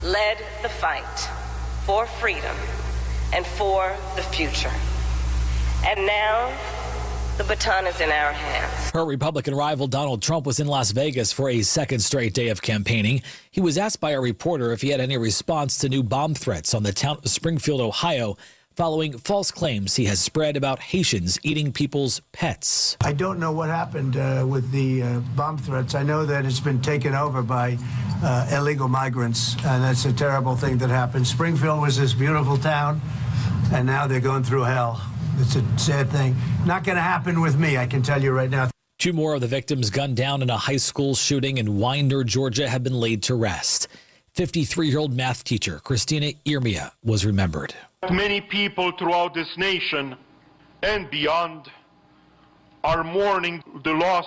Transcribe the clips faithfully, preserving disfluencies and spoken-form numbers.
led the fight for freedom and for the future. And now, the baton is in our hands. Her Republican rival Donald Trump was in Las Vegas for a second straight day of campaigning. He was asked by a reporter if he had any response to new bomb threats on the town of Springfield, Ohio, following false claims he has spread about Haitians eating people's pets. I don't know what happened uh, with the uh, bomb threats. I know that it's been taken over by uh, illegal migrants, and that's a terrible thing that happened. Springfield was this beautiful town, and now they're going through hell. It's a sad thing. Not going to happen with me, I can tell you right now. Two more of the victims gunned down in a high school shooting in Winder, Georgia, have been laid to rest. fifty-three-year-old math teacher Christina Irmia was remembered. Many people throughout this nation and beyond are mourning the loss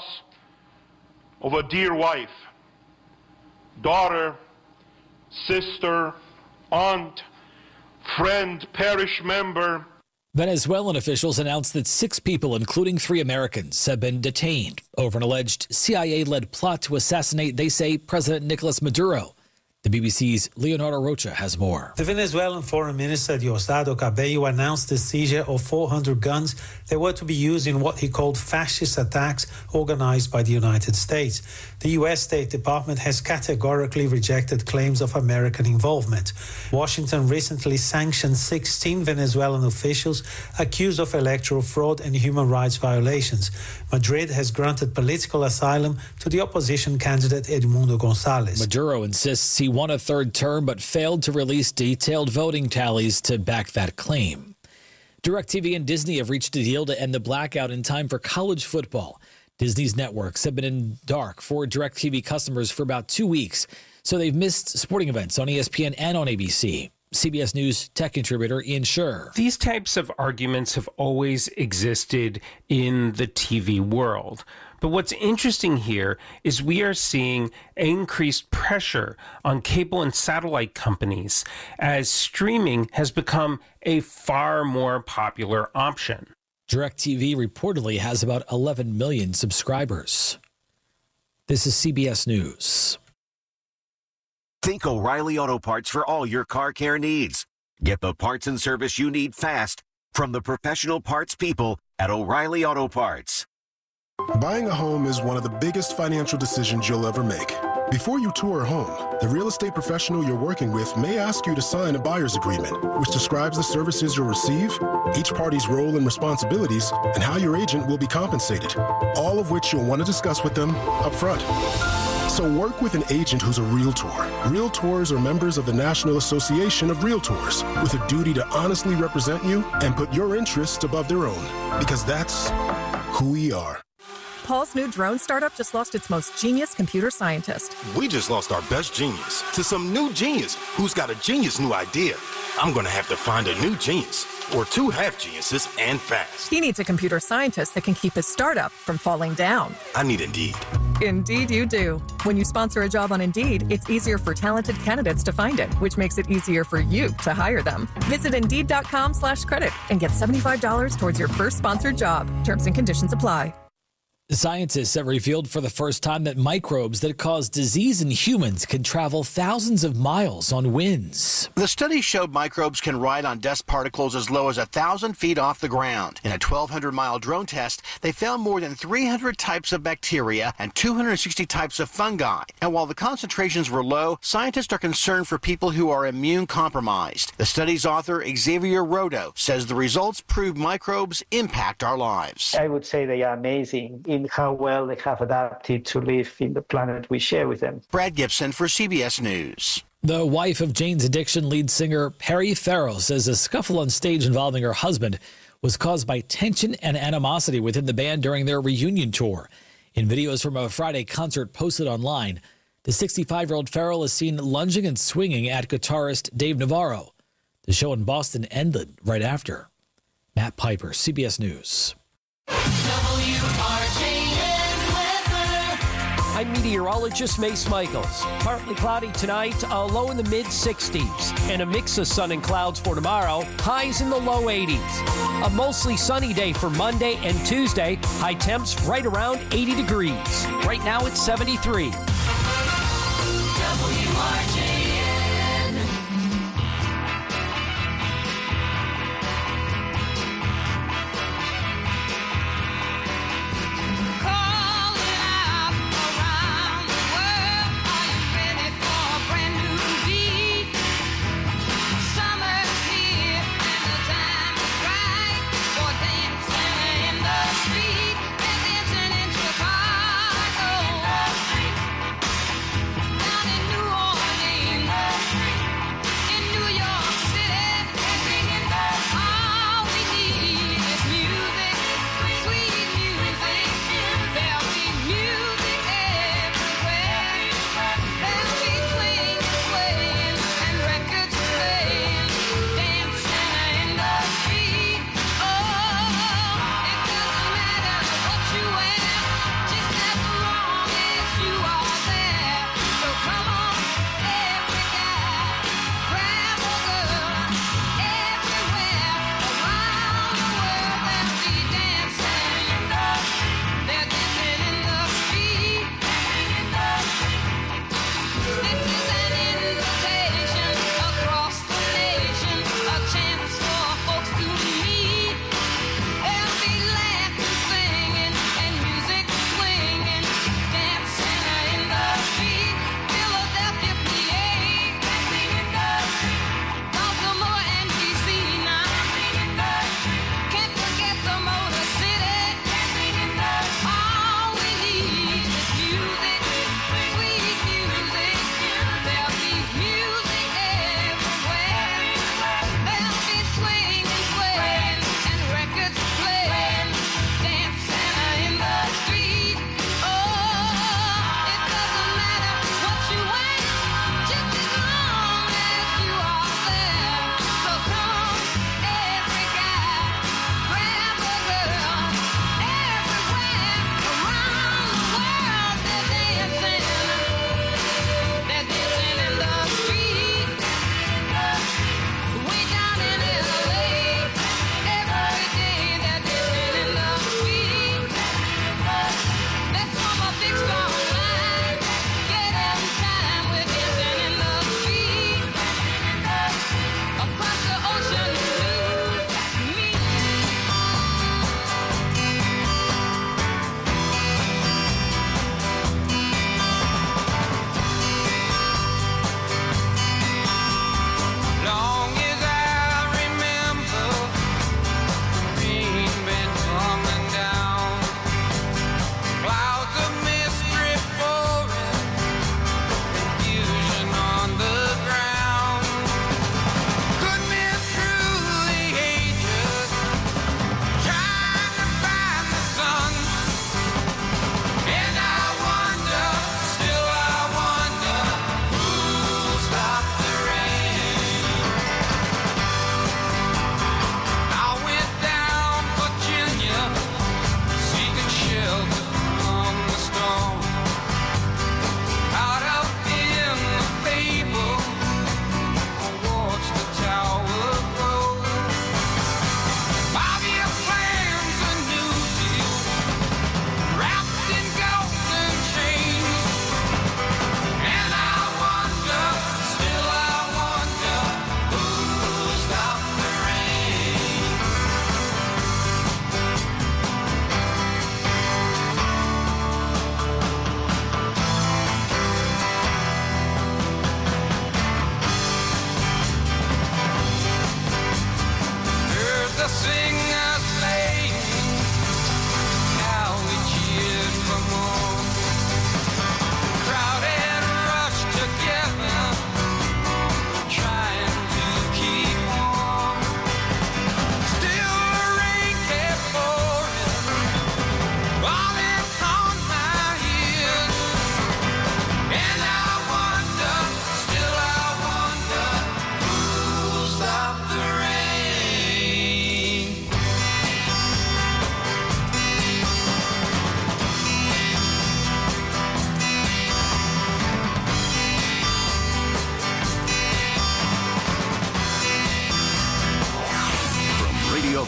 of a dear wife, daughter, sister, aunt, friend, parish member. Venezuelan officials announced that six people, including three Americans, have been detained over an alleged C I A-led plot to assassinate, they say, President Nicolas Maduro. The B B C's Leonardo Rocha has more. The Venezuelan Foreign Minister Diosdado Cabello announced the seizure of four hundred guns that were to be used in what he called fascist attacks organized by the United States. The U S State Department has categorically rejected claims of American involvement. Washington recently sanctioned sixteen Venezuelan officials accused of electoral fraud and human rights violations. Madrid has granted political asylum to the opposition candidate Edmundo Gonzalez. Maduro insists he won a third term but failed to release detailed voting tallies to back that claim. DirecTV and Disney have reached a deal to end the blackout in time for college football. Disney's networks have been in dark for DirecTV customers for about two weeks, so they've missed sporting events on E S P N and on A B C. C B S News tech contributor Ian Scher. These types of arguments have always existed in the T V world. But what's interesting here is we are seeing increased pressure on cable and satellite companies as streaming has become a far more popular option. DirecTV reportedly has about eleven million subscribers. This is C B S News. Think O'Reilly Auto Parts for all your car care needs. Get the parts and service you need fast from the professional parts people at O'Reilly Auto Parts. Buying a home is one of the biggest financial decisions you'll ever make. Before you tour a home, the real estate professional you're working with may ask you to sign a buyer's agreement, which describes the services you'll receive, each party's role and responsibilities, and how your agent will be compensated, all of which you'll want to discuss with them up front. So work with an agent who's a Realtor. Realtors are members of the National Association of Realtors with a duty to honestly represent you and put your interests above their own, because that's who we are. Paul's new drone startup just lost its most genius computer scientist. We just lost our best genius to some new genius who's got a genius new idea. I'm going to have to find a new genius, or two half geniuses, and fast. He needs a computer scientist that can keep his startup from falling down. I need Indeed. Indeed you do. When you sponsor a job on Indeed, it's easier for talented candidates to find it, which makes it easier for you to hire them. Visit Indeed.com slash credit and get seventy-five dollars towards your first sponsored job. Terms and conditions apply. Scientists have revealed for the first time that microbes that cause disease in humans can travel thousands of miles on winds. The study showed microbes can ride on dust particles as low as one thousand feet off the ground. In a twelve hundred mile drone test, they found more than three hundred types of bacteria and two hundred sixty types of fungi. And while the concentrations were low, scientists are concerned for people who are immune compromised. The study's author, Xavier Rodo, says the results prove microbes impact our lives. I would say they are amazing in how well they have adapted to live in the planet we share with them. Brad Gibson for C B S News. The wife of Jane's Addiction lead singer Perry Farrell says a scuffle on stage involving her husband was caused by tension and animosity within the band during their reunion tour. In videos from a Friday concert posted online, the sixty-five-year-old Farrell is seen lunging and swinging at guitarist Dave Navarro. The show in Boston ended right after. Matt Piper, C B S News. I'm meteorologist Mace Michaels. Partly cloudy tonight, a low in the mid sixties, and a mix of sun and clouds for tomorrow, highs in the low eighties. A mostly sunny day for Monday and Tuesday, high temps right around eighty degrees. Right now it's seventy-three. W R J N.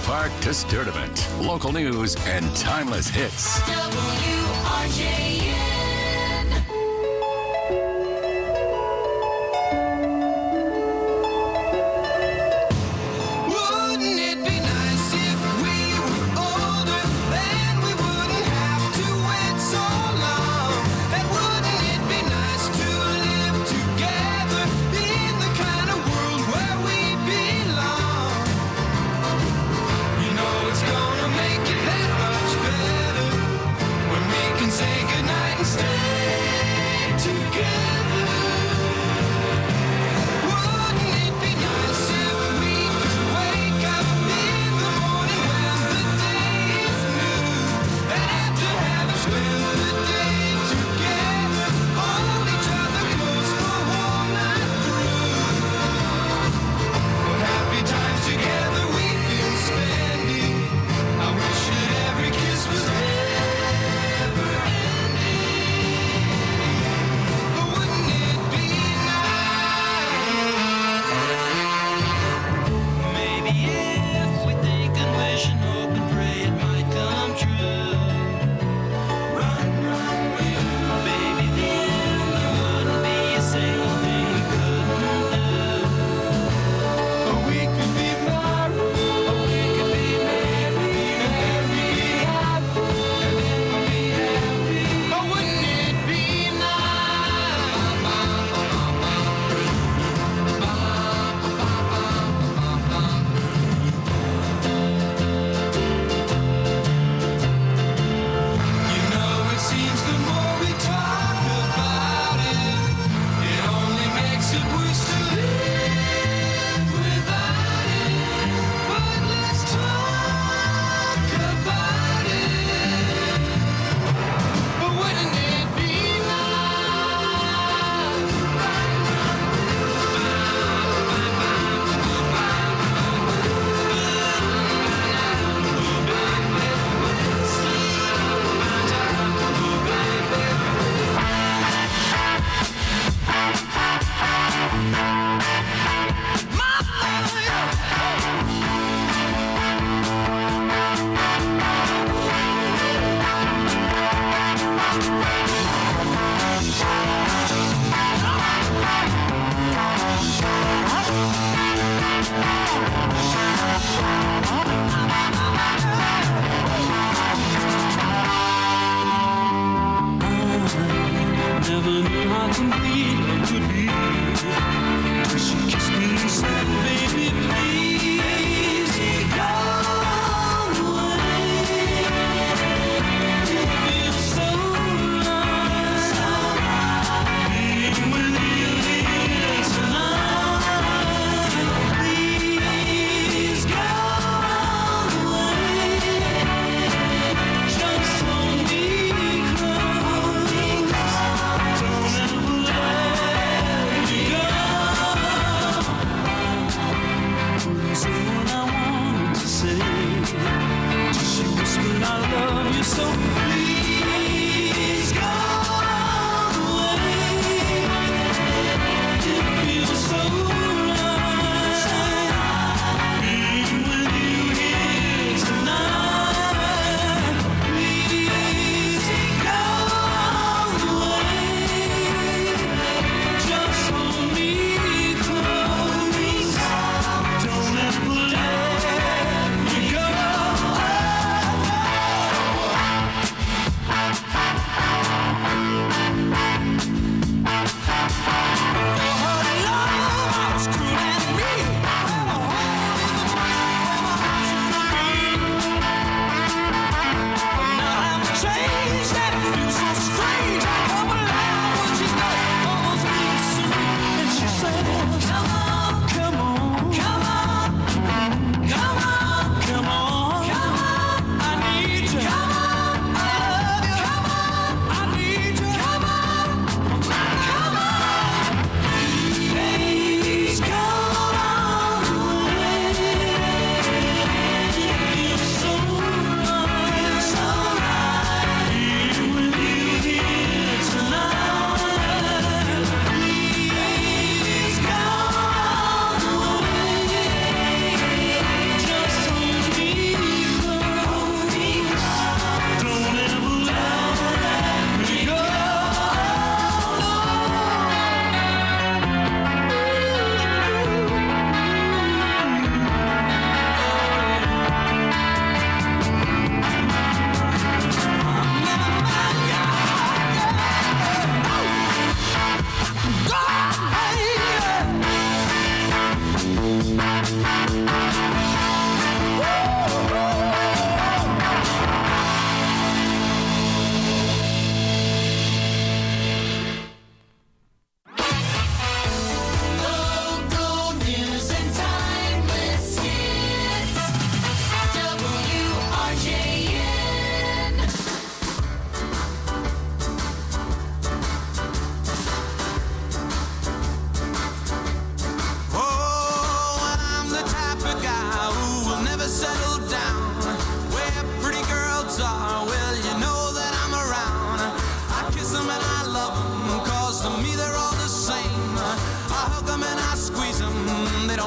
Park to Sturdivant. Local news and timeless hits. W R J N. Wouldn't it be nice if we were older, then we wouldn't have to wait so long? And wouldn't it be nice to live together in the kind of world where we belong? You know it's gonna make it that much better when we can say goodnight.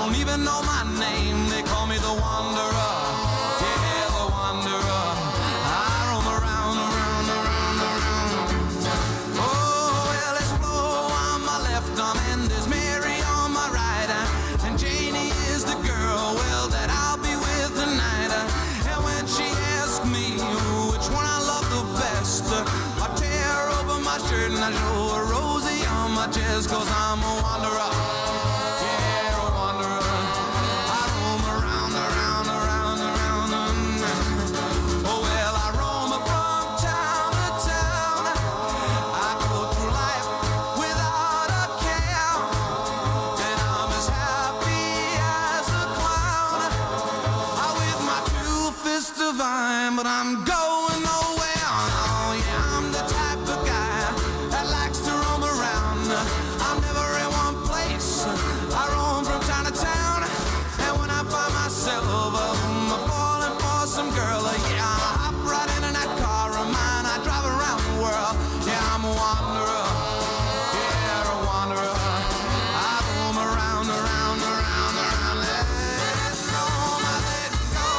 don't even know my name. They call me the Wanderer. Yeah, the Wanderer. I roam around, around, around, around. Oh, well, there's Flo on my left arm and there's Mary on my right. And Janie is the girl, well, that I'll be with tonight. And when she asks me which one I love the best, I tear open my shirt and I show her Rosie on my chest, 'cause I'm a wanderer. Yeah, a wanderer. I roam around, around, around, around. Oh, well, I roam from town to town. I go through life without a care. And I'm as happy as a clown. I with my two fists divine, but I'm going nowhere. Oh, yeah, I'm the type of guy that likes to roam around. I'm never in one place. I roam from town to town. And when I find myself um, falling for some girl, uh, yeah, I hop right into that car of mine. I drive around the world. Yeah, I'm a wanderer. Yeah, a wanderer. I roam around, around, around, around. Let it go, my let it go.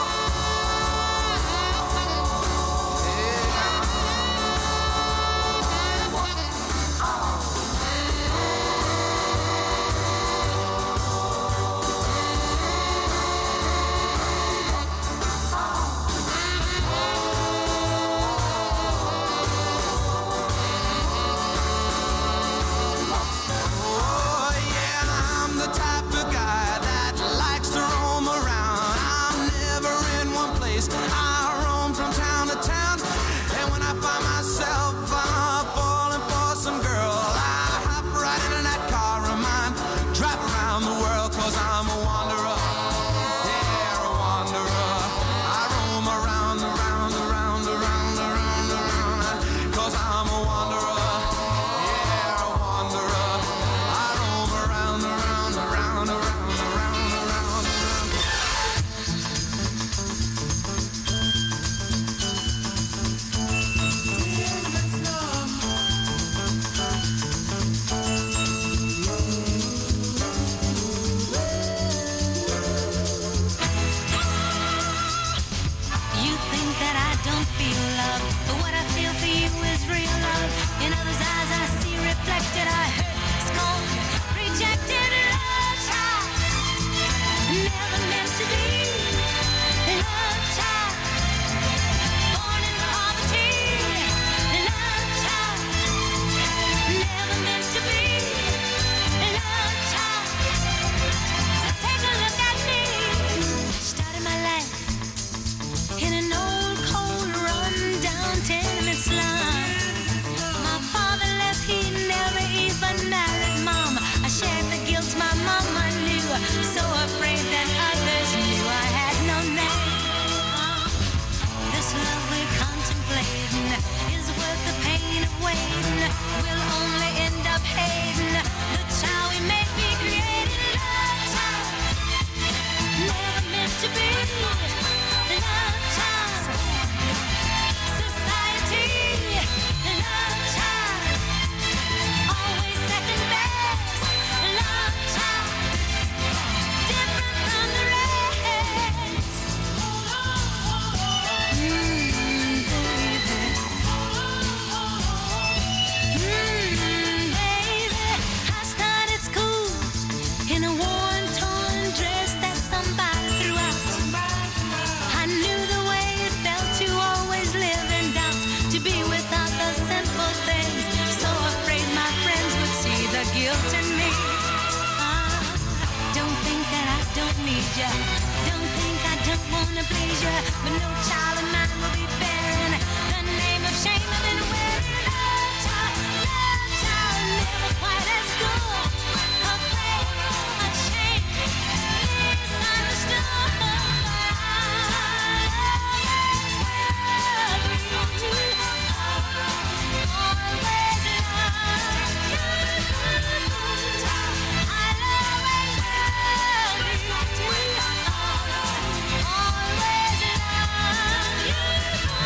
Oh, yeah, I'm the type of guy that likes to roam around. I'm never in one place. I roam from town to town. And when I find myself uh, falling for some girl, I hop right into that car of mine, drive around the world, 'cause I'm a wanderer. Yeah, a wanderer. I roam around, around, around, around, around, around, 'cause I'm a wanderer. Yeah, a wanderer. I roam around, around, around, around, around, around, around. You think that I don't feel love, but what I feel for you is real love. In others' eyes I see reflected, I hurt, scorned, rejected, love child. Never meant to be, love child. Born in poverty, love child. Never meant to be, love child. So take a look at me, started my life in an old, cold, run-down tenement slum. My father left, he never even married Mom. I shared the guilt my mama knew, so afraid that others knew I had no name. This love we're contemplating is worth the pain of waiting. We'll only end up hating the child we may be creating. Love child, never meant to be. Love child, society. Love child, always second best. Love child, different from the rest. Mm, baby. Mm, baby. I started school in a worn, torn dress that somebody threw out. I knew the way it felt to always live in doubt, to be without the simple things, so afraid my friends would see the guilt in me. Ah, don't think that I don't need ya, don't think I don't wanna please ya, but no child of mine will be bearing the name of shame I've been wearing. Love child, love child, never quite as good, afraid, ashamed, misunderstood. Always love you.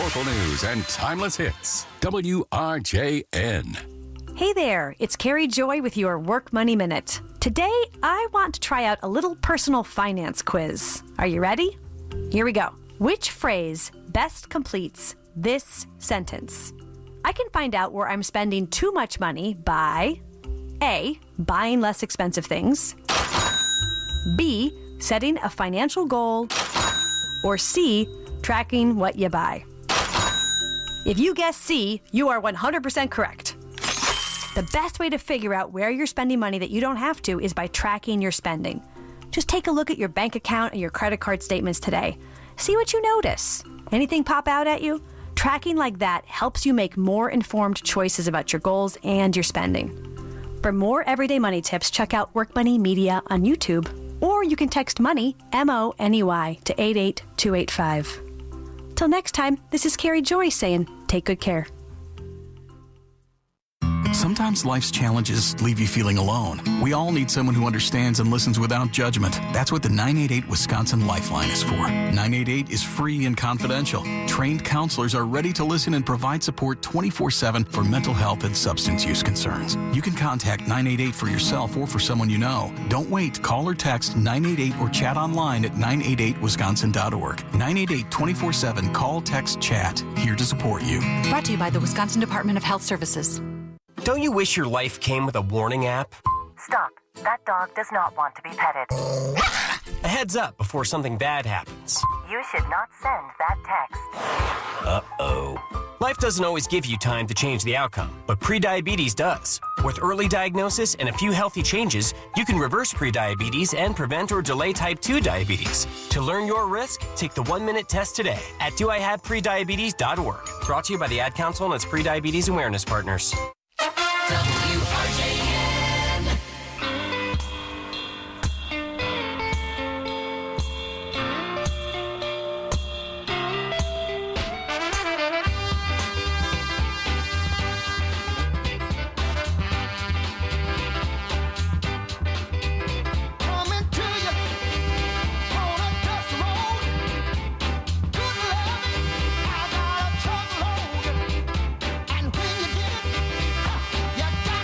Local news and timeless hits. W R J N. Hey there, it's Carrie Joy with your Work Money Minute. Today, I want to try out a little personal finance quiz. Are you ready? Here we go. Which phrase best completes this sentence? I can find out where I'm spending too much money by A. Buying less expensive things, B. Setting a financial goal, or C. Tracking what you buy. If you guess C, you are one hundred percent correct. The best way to figure out where you're spending money that you don't have to is by tracking your spending. Just take a look at your bank account and your credit card statements today. See what you notice. Anything pop out at you? Tracking like that helps you make more informed choices about your goals and your spending. For more everyday money tips, check out Work Money Media on YouTube, or you can text MONEY, M O N E Y, to eight eight two eight five. Till next time, this is Carrie Joy saying, take good care. Sometimes life's challenges leave you feeling alone. We all need someone who understands and listens without judgment. That's what the nine eight eight Wisconsin Lifeline is for. nine eight eight is free and confidential. Trained counselors are ready to listen and provide support twenty-four seven for mental health and substance use concerns. You can contact nine eight eight for yourself or for someone you know. Don't wait. Call or text nine eight eight or chat online at nine eight eight wisconsin dot org. nine eight eight twenty-four seven. Call, text, chat. Here to support you. Brought to you by the Wisconsin Department of Health Services. Don't you wish your life came with a warning app? Stop. That dog does not want to be petted. A heads up before something bad happens. You should not send that text. Uh-oh. Life doesn't always give you time to change the outcome, but prediabetes does. With early diagnosis and a few healthy changes, you can reverse prediabetes and prevent or delay type two diabetes. To learn your risk, take the one-minute test today at do I have prediabetes dot org. Brought to you by the Ad Council and its prediabetes awareness partners. W R J N. Coming to you on a dust road. Good luck, I got a truckload. And when you get it, you got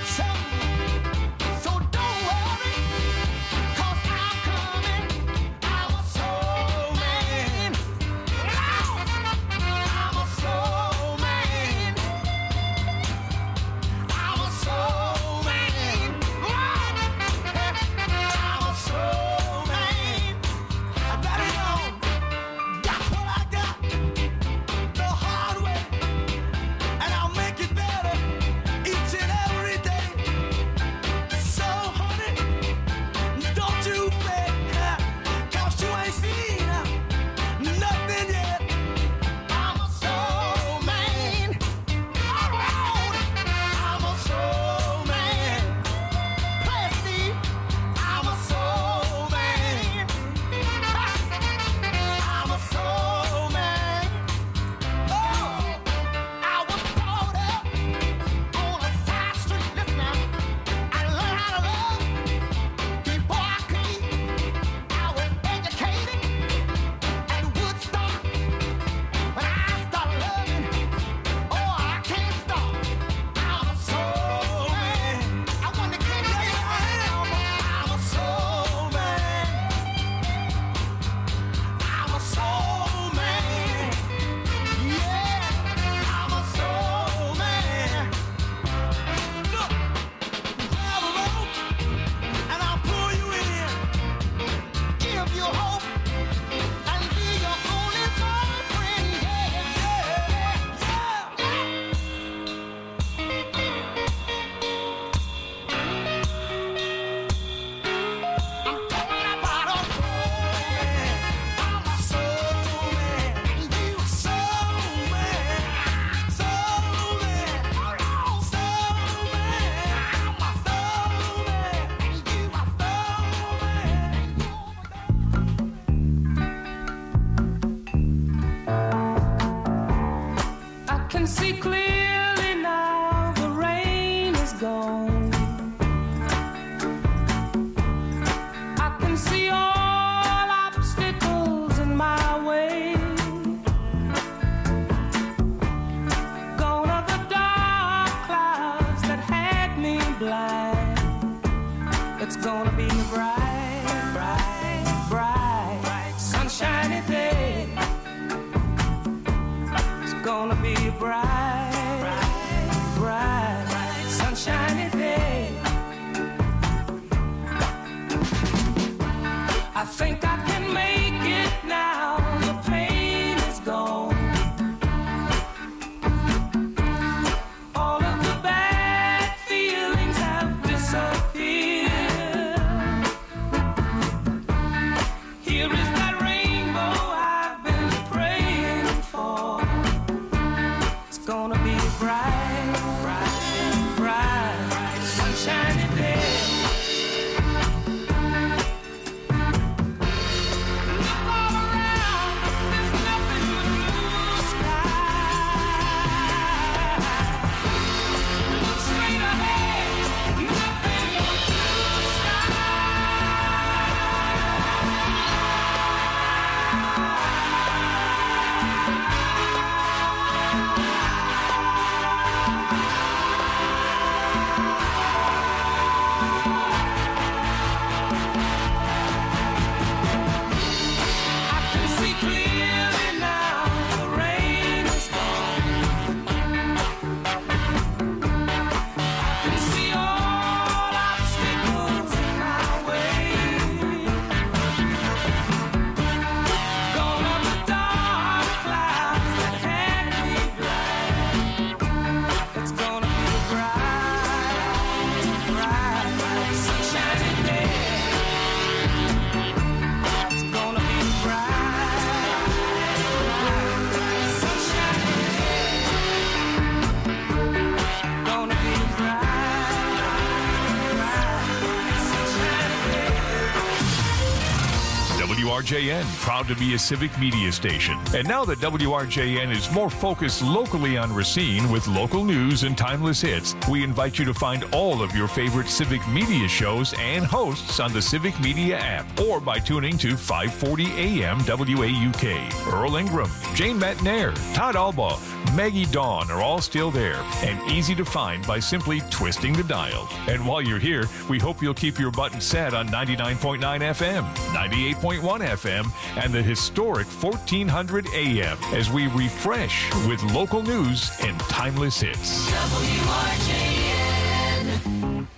R J N, proud to be a civic media station. And now that W R J N is more focused locally on Racine with local news and timeless hits, we invite you to find all of your favorite civic media shows and hosts on the Civic Media app or by tuning to five forty A M W A U K. Earl Ingram, Jane Matnair, Todd Albaugh, Maggie Dawn are all still there and easy to find by simply twisting the dial. And while you're here, we hope you'll keep your button set on ninety-nine point nine F M, ninety-eight point one F M, and the historic fourteen hundred A M as we refresh with local news and timeless hits. W R J N.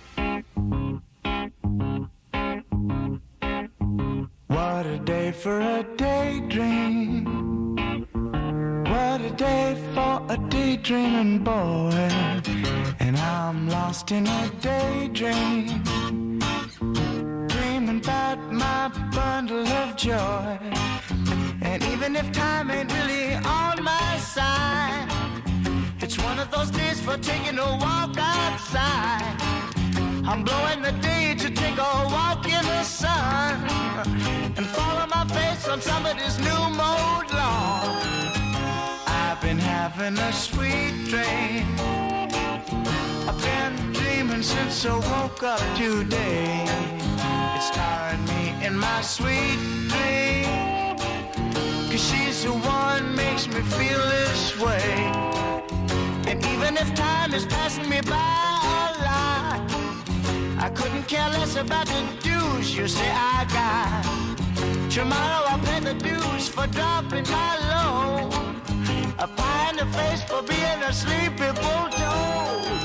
What a day for a daydream. What a day for a daydreaming boy. And I'm lost in a daydream, dreaming about my bundle of joy. And even if time ain't really on my side, it's one of those days for taking a walk outside. I'm blowing the day to take a walk in the sun and follow my face on somebody's new mode lawn. I've been having a sweet dream. I've been dreaming since I woke up today. It's starring me in my sweet dream, 'cause she's the one makes me feel this way. And even if time is passing me by a lot, I couldn't care less about the dues you say I got. Tomorrow I'll pay the dues for dropping my load, a pie in the face for being a sleepy bulldog.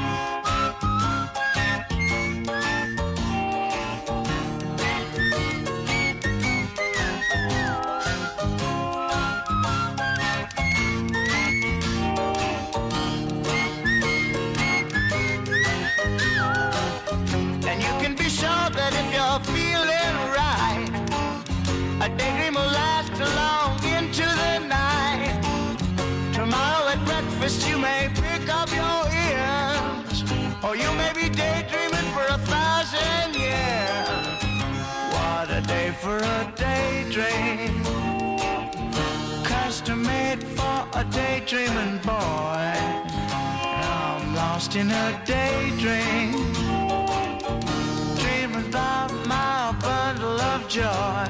And you can be sure that if you're feeling right, a daydream will last along into the night. Tomorrow at breakfast you may pick up your ears, or you may be daydreaming for a thousand years. What a day for a daydream, custom made for a daydreaming boy. Now I'm lost in a daydream, dreaming about my bundle of joy.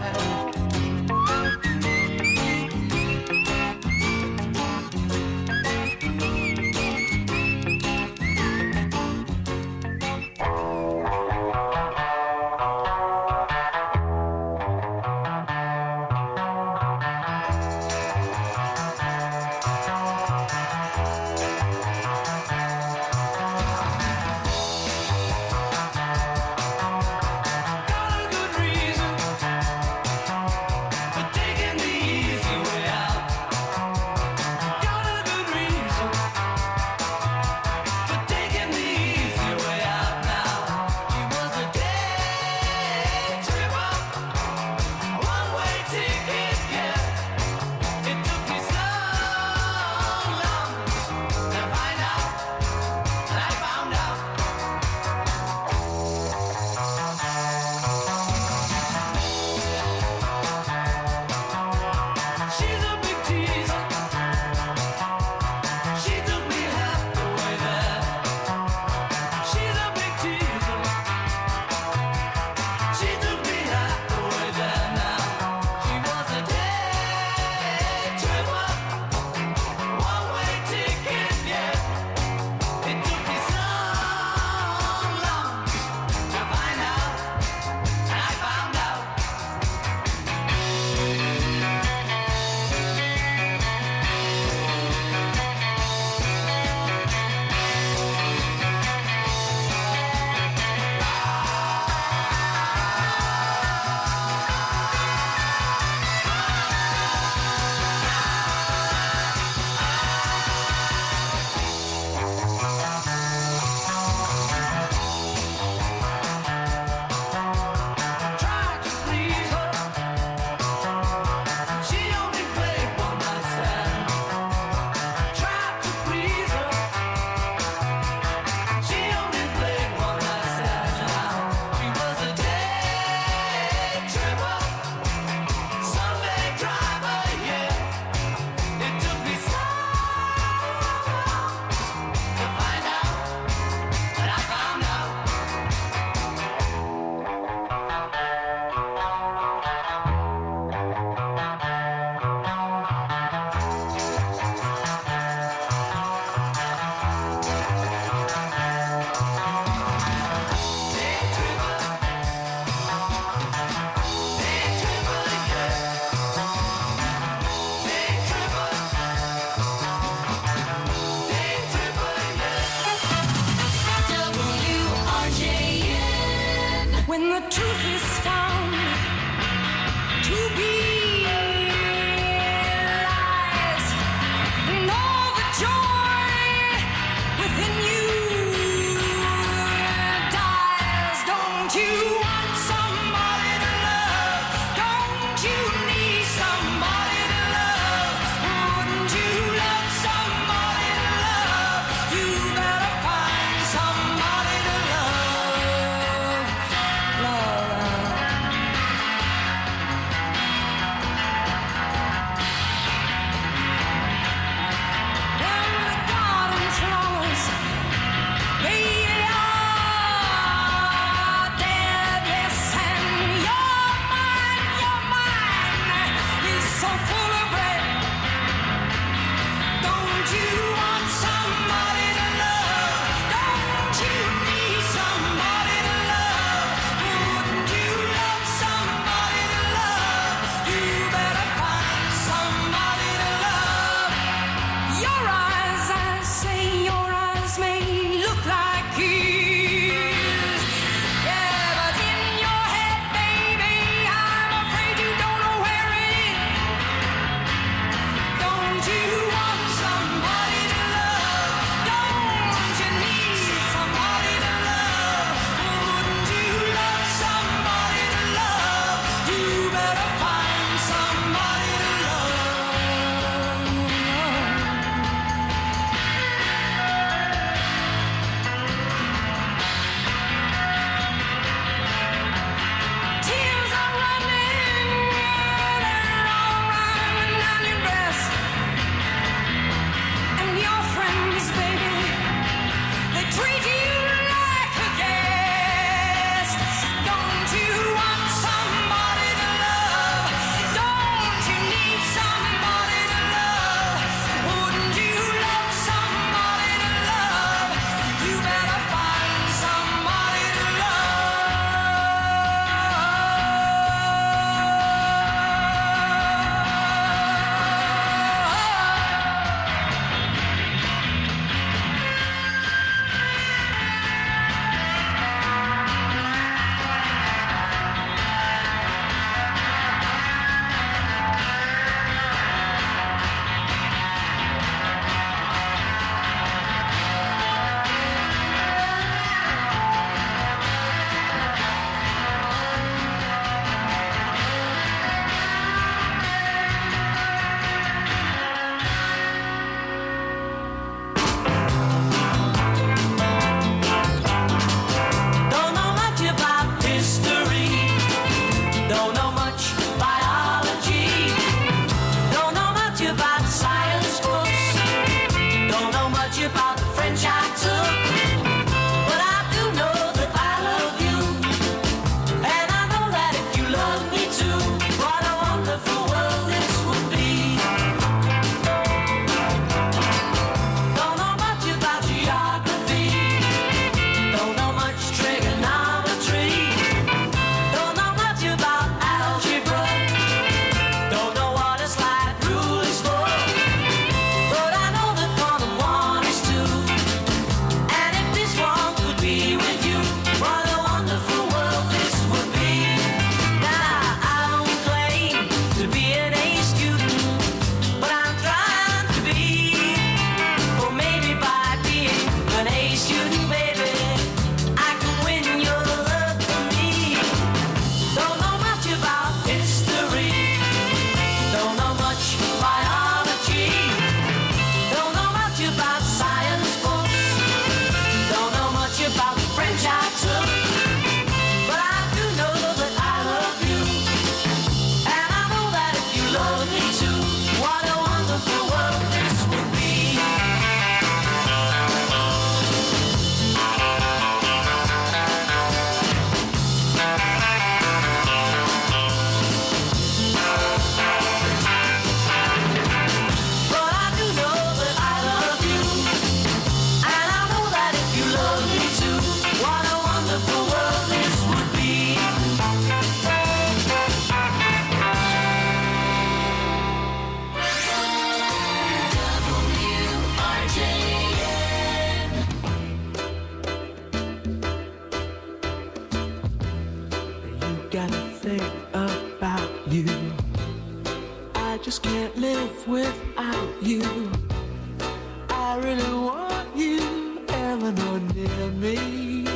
I just can't live without you. I really want you, Eleanor, near me.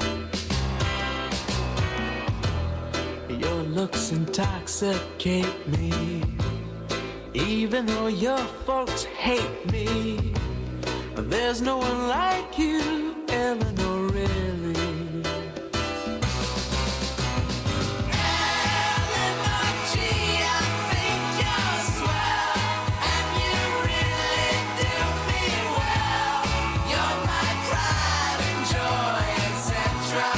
Your looks intoxicate me, even though your folks hate me. There's no one like you, Eleanor, really. Eleanor, gee, I think you're swell, and you really do me well. You're my pride and joy, et cetera.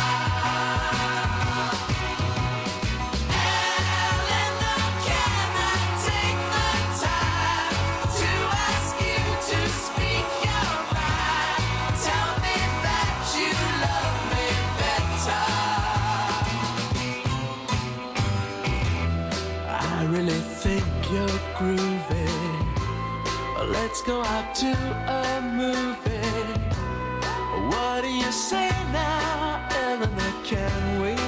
Eleanor, can I take the time to ask you to speak your mind? Tell me that you love me better. I really think you're groovy. Let's go out to a movie. What do you say now, Eleanor, can we?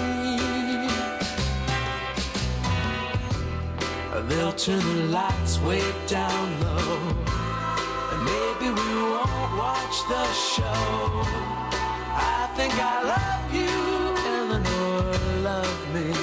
They'll turn the lights way down low, and maybe we won't watch the show. I think I love you, Eleanor, love me.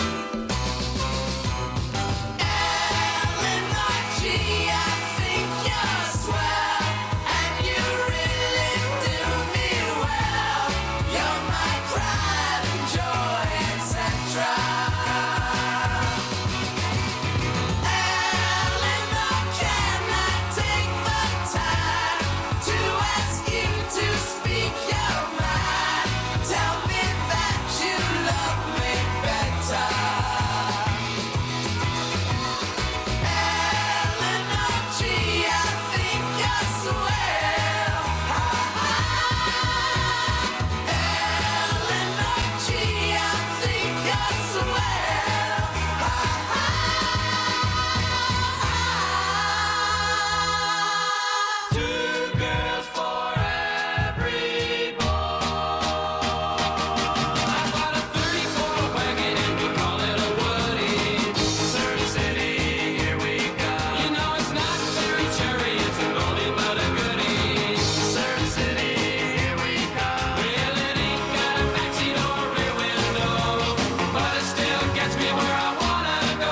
Eleanor, gee, I think you're swell, and you really do me well. You're my pride and joy, et cetera. Eleanor, can I take the time to ask you to speak your mind? Tell me that you love me better. Eleanor, gee, I think you're swell. Eleanor, gee, I think you're swell. Two girls for every boy. I bought a thirty-four wagon and we call it a Woody. Surf City, here we go. You know it's not very cherry, it's a goldie but a goodie. Surf City, here we go. Well, it ain't got a backseat or a rear window, but it still gets me where I wanna go.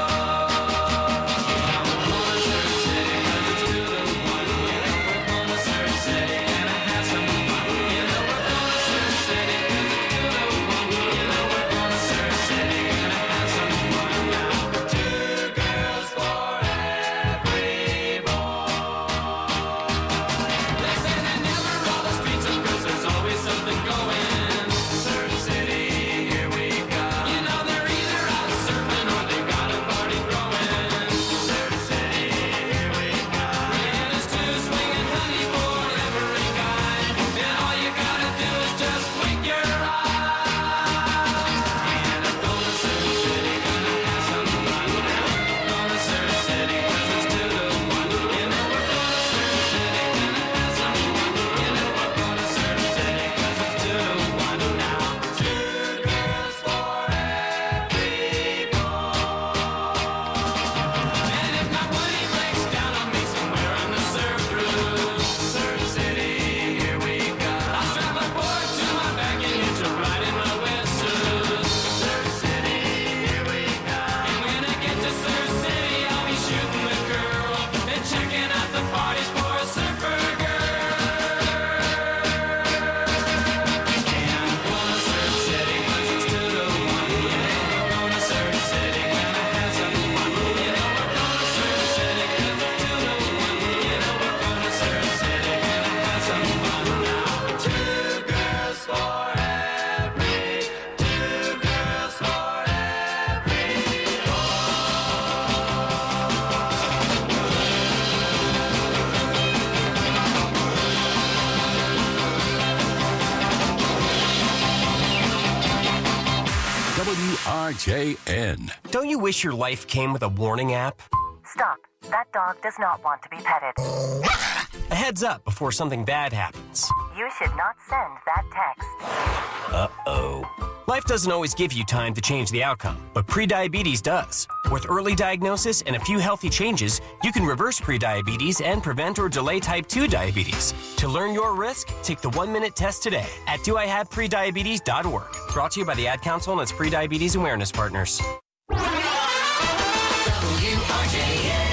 I'm going to Surf City 'cause it's to the one. You know we're going to Surf City and I have some fun. You know we're going to Surf City 'cause it's to the one. You know we're going to Surf City and I have some fun. Now, two girls for every boy. They say they never roll the streets up 'cause there's always something going. Surf City, here we go. You know they're either out surfing or they got a party throwing. Surf City, here we go. And it's two swinging honey for every guy. And all you gotta do is just blink your eyes. And I'm going to Surf City 'cause I have some fun. Now I'm going to Surf City 'cause it's to the one. You know we're going to Surf City and I have some fun. You know we're going to Surf City 'cause it's to the one. Now two girls for every boy. And if my Woody breaks down on me somewhere on the surf cruise, Surf City, here we go. I'll strap a board to my back and hitch a ride in my wetsuit. Surf City, here we go. And when I get to Surf City, I'll be shooting the girl and checking out the parties for a surfer girl. And I'm going to Surf City 'cause it's to the one. You know we're going to Surf City and I have some fun. You know we're going to Surf City 'cause it's to the one. You know we're going to Surf City and I have some fun. Now two girls for every, two girls for every W R J N. Don't you wish your life came with a warning app? Stop. That dog does not want to be petted. A heads up before something bad happens. You should not send that text. Uh-oh. Life doesn't always give you time to change the outcome, but prediabetes does. With early diagnosis and a few healthy changes, you can reverse prediabetes and prevent or delay type two diabetes. To learn your risk, take the one-minute test today at do I have prediabetes dot org. Brought to you by the Ad Council and its Prediabetes Awareness Partners. W R J N.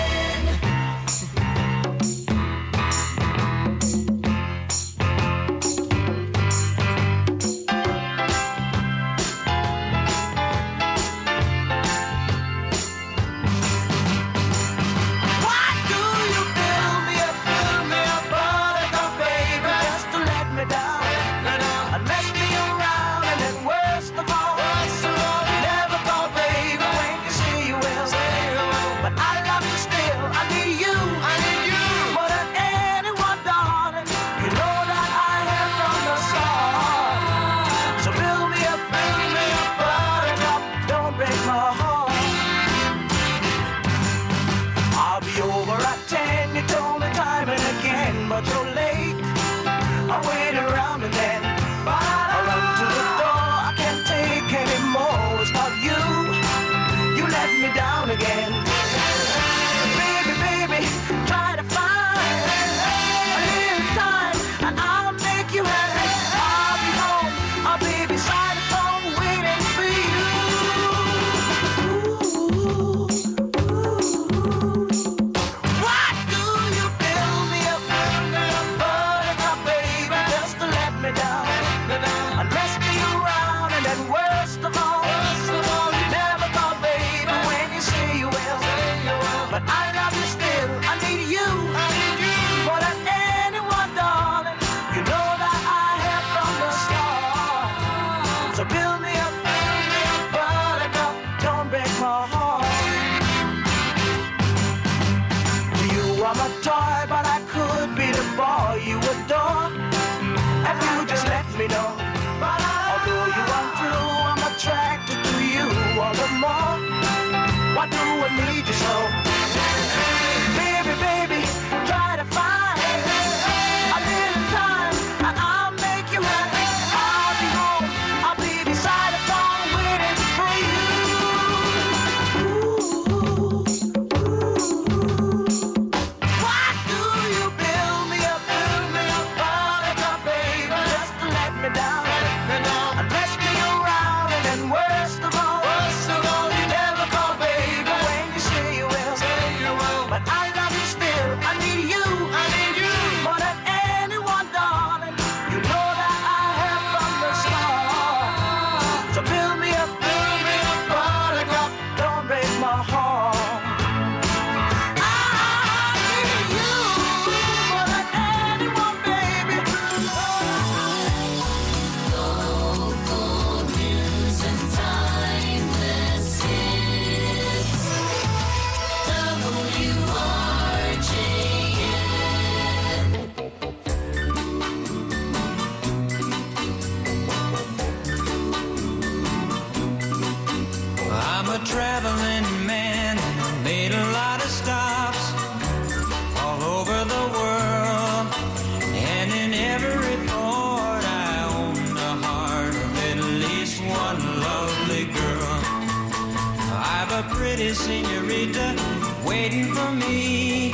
Senorita waiting for me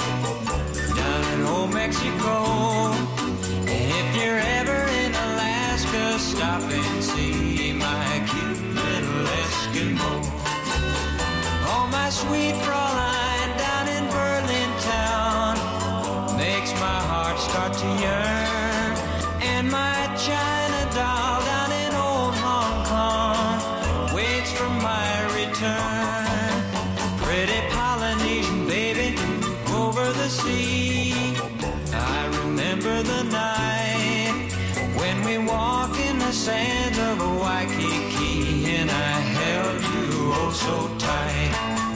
down in old Mexico. And if you're ever in Alaska, stop and see my cute little Eskimo. Oh, my sweet Fraulein down in Berlin town makes my heart start to yearn. And my China doll down in old Hong Kong waits for my return. Pretty Polynesian baby over the sea. I remember the night when we walked in the sands of Waikiki, and I held you oh so tight.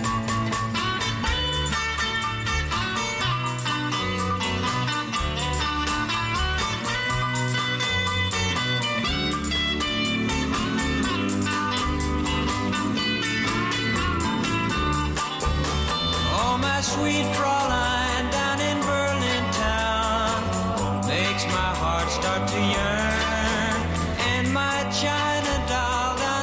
Sweet Fraulein down in Berlin town makes my heart start to yearn. And my China doll down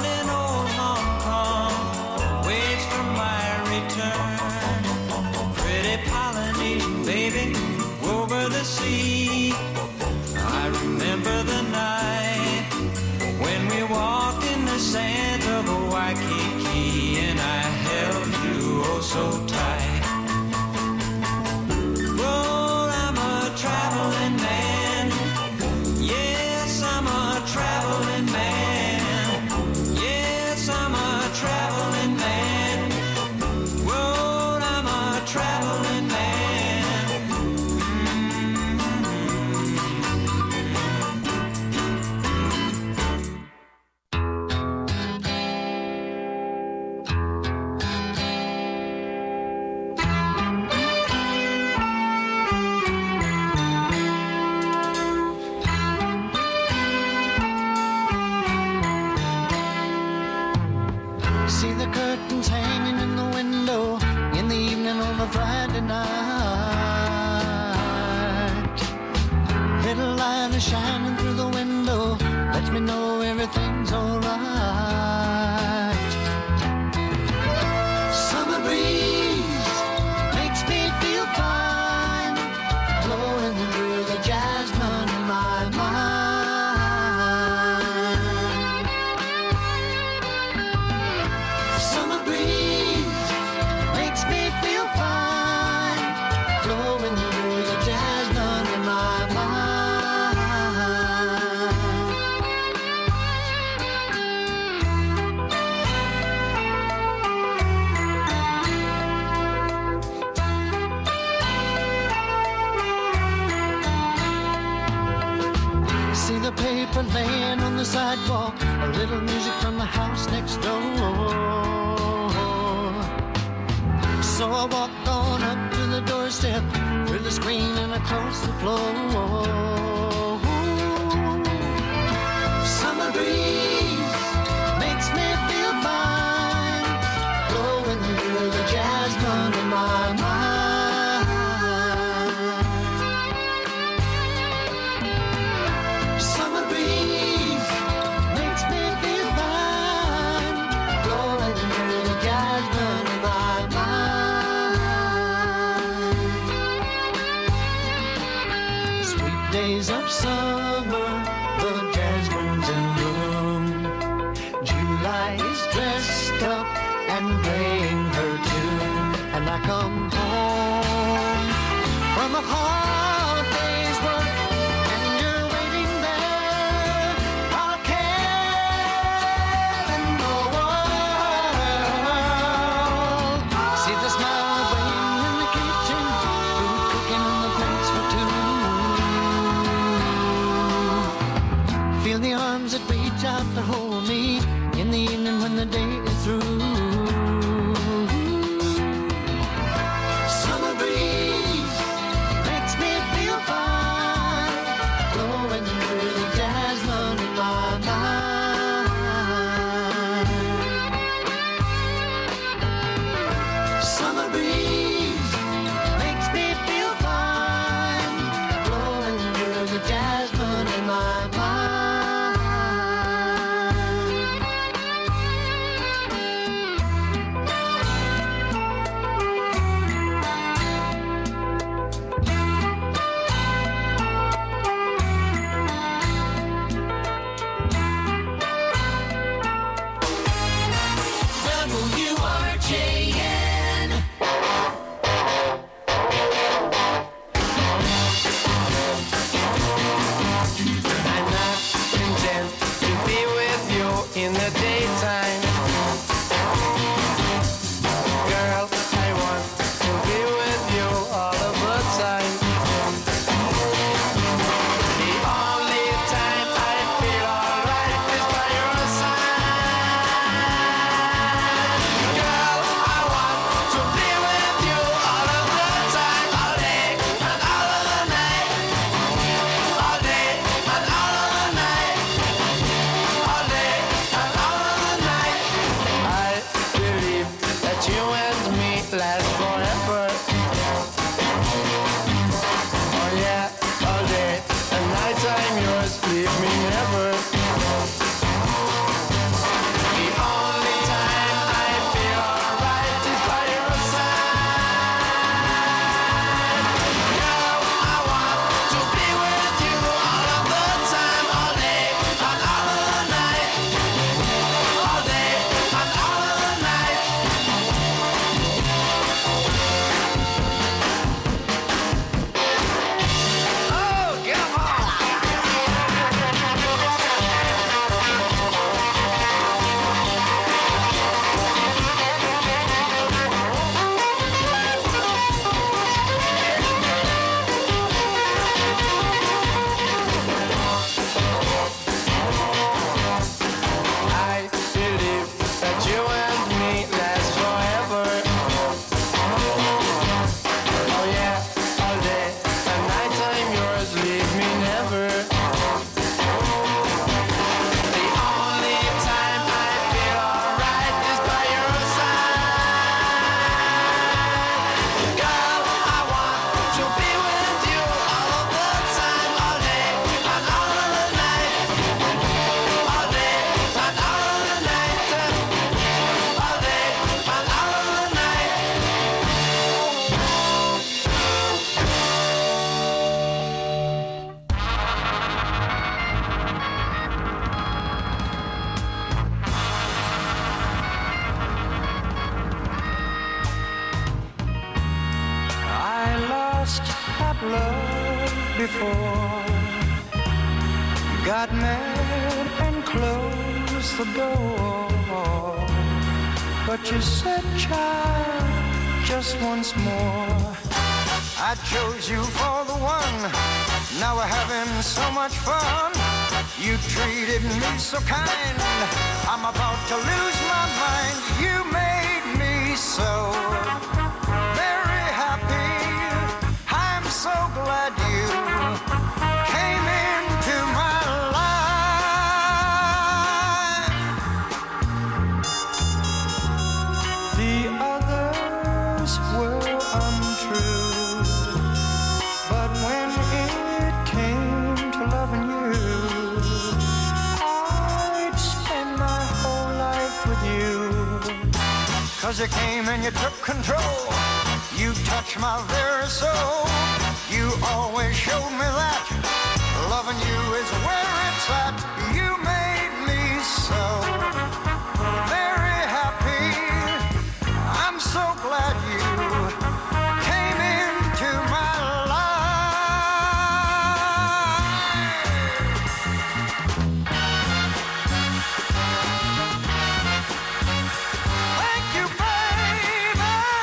the sea. I remember the night when we walked in the sands of Waikiki, and I held you oh so tight. Well, I'm a traveling man. Yes, I'm a traveling man. Yes, I'm a traveling man. Well, I'm a traveling man. See the curtains hanging in the window in the evening on a Friday night. Little light is shining through the window, lets me know everything's alright. Summer breeze makes me feel fine, blowing through the jasmine in my mind. Summer breeze makes me feel fine, blowing through the jasmine in my mind. See the paper laying on the sidewalk, a little music from the house next door. So I walked on up to the doorstep, through the screen and across the floor. Summer breeze makes me feel fine, blowing through the jasmine in my mind. Summer breeze makes me feel fine, blowing through the jasmine in my mind. Sweet days of summer, the jasmine's in bloom. July is dressed up and playing her tune, and I come home from a hard day's work, and you're waiting there, all care in the world. See the smile waiting in the kitchen, food cooking on the plates for two. Feel the arms that reach out to hold me in the evening when the day is through. Summer breeze makes me must have loved before. You got mad and closed the door. But you said, child, just once more. I chose you for the one. Now we're having so much fun. You treated me so kind. I'm about to lose my mind. You made me so very happy. I'm so glad you came into my life. The others were untrue, but when it came to loving you, I'd spend my whole life with you. Cause you came and you took control. You touched my very soul. You always showed me that loving you is where it's at. You made me so very happy. I'm so glad you came into my life. Thank you, baby.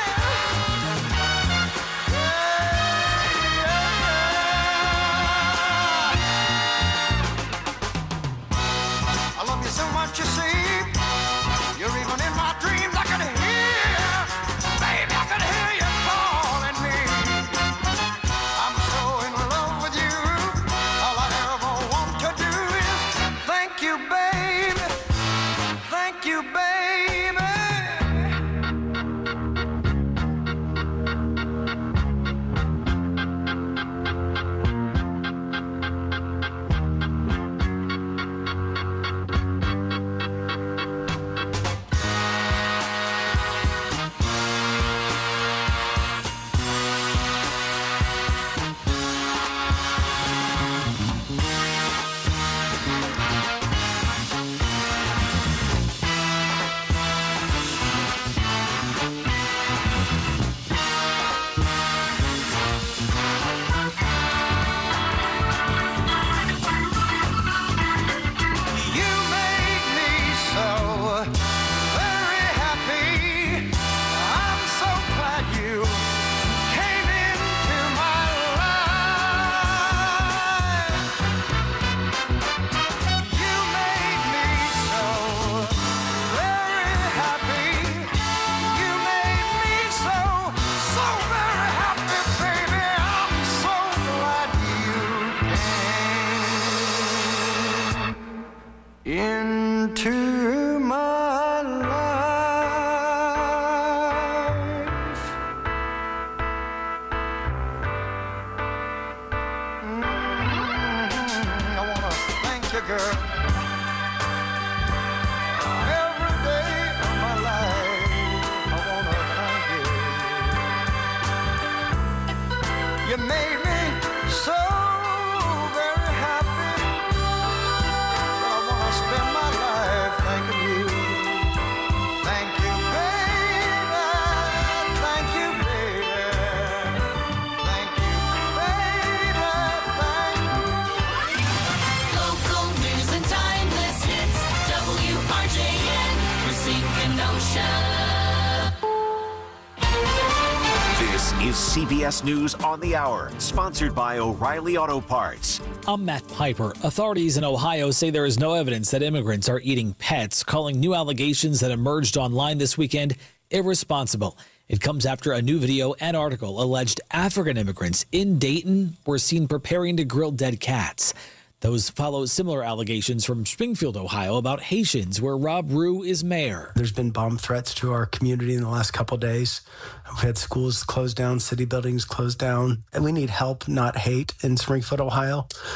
I love you so much, you see. You're even in my dreams. I can hear, baby, I can hear you calling me. I'm so in love with you. All I ever want to do is thank you, baby. Thank you, baby. You made me so very happy. I'm so glad you came into my life. You made me so very happy. You made me so, so very happy, baby. I'm so glad you came into my life. Mm, I wanna thank you, girl. Every day of my life, I wanna thank you. You made me so very happy. I wanna spend my life thanking you. Thank you, baby. Thank you, baby. Thank you, baby. Thank you. Local news and timeless hits. W R J N, Racine Kenosha. This is C B S News on the Hour, sponsored by O'Reilly Auto Parts. I'm Matt Piper. Authorities in Ohio say there is no evidence that immigrants are eating pets, calling new allegations that emerged online this weekend irresponsible. It comes after a new video and article alleged African immigrants in Dayton were seen preparing to grill dead cats. Those follow similar allegations from Springfield, Ohio, about Haitians, where Rob Rue is mayor. There's been bomb threats to our community in the last couple of days. We've had schools closed down, city buildings closed down, and we need help, not hate, in Springfield, Ohio.